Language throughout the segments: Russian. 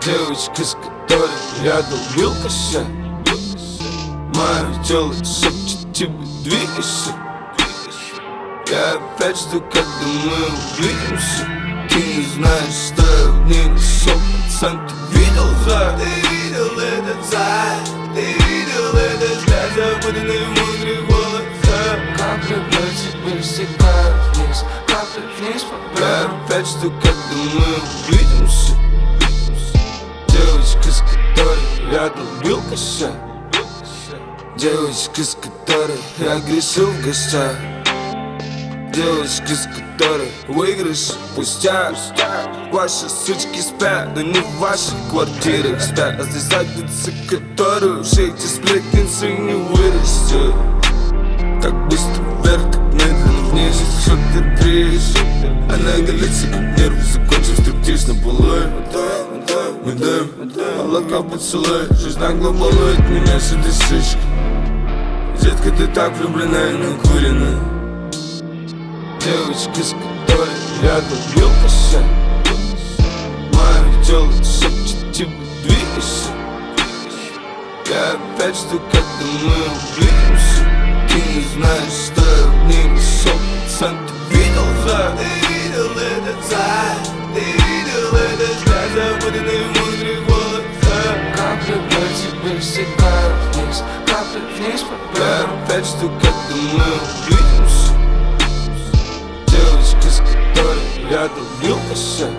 Девочка, с которой я долбил кося, мое тело шепчет тебе двигайся. Я опять жду, когда мы увидимся. Ты не знаешь, что я в ней нашел, пацан, ты видел за? Ты видел этот зай, ты видел этот взгляд, запутанный в мудрых волосах. Капли по тебе стекают вниз, капли вниз по Я бедрам. опять жду, когда мы увидимся. Девочка, с которой я долбил кося, девочка, с которой я грешил в гостях, девочка, с которой выигрыш пустяк. Ваши сучки спят, но не в ваших квартирах спят, а здесь задницы, которые все эти сплетницы не вырастет. Как быстро вверх, так медленно вниз, что ты трешь. Она голится, как нервы, закончив стриптиз на полу. Мы даем молоко поцелуй, жизнь нагло балует меня с этой сучкой. Детка, ты так влюблена и накурена. Девочка, с которой я долбил кося, мое тело шепчет тебе двигайся. Я опять жду, когда мы увидимся. Ты не знаешь, что я в ней нашел, пацан, ты видел за? Ты видел этот зай, ты видел этот взгляд, запутанный в мудрых волосах. Капли по тебе стекают вниз, капли вниз по Я бедрам. опять жду, когда мы увидимся. Девочка, с которой я долбил кося,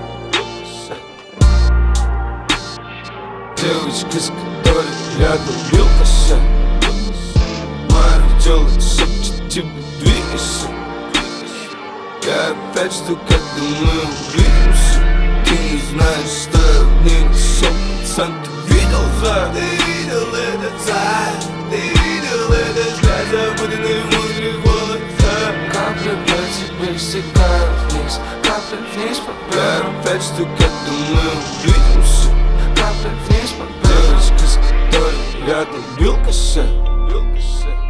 девочка, с которой я долбил кося, мое тело шепчет тебе двигайся. Я опять жду, когда мы увидимся. Ты не знаешь, что я в ней нашел, пацан, ты видел за? Ты видел этот зай, ты видел этот взгляд, запутанный в мудрых волосах. Капли по тебе стекают вниз, капли вниз по Я бедрам. опять жду, когда мы увидимся. Капли вниз по бедрам. Девочка, с которой я долбил кося.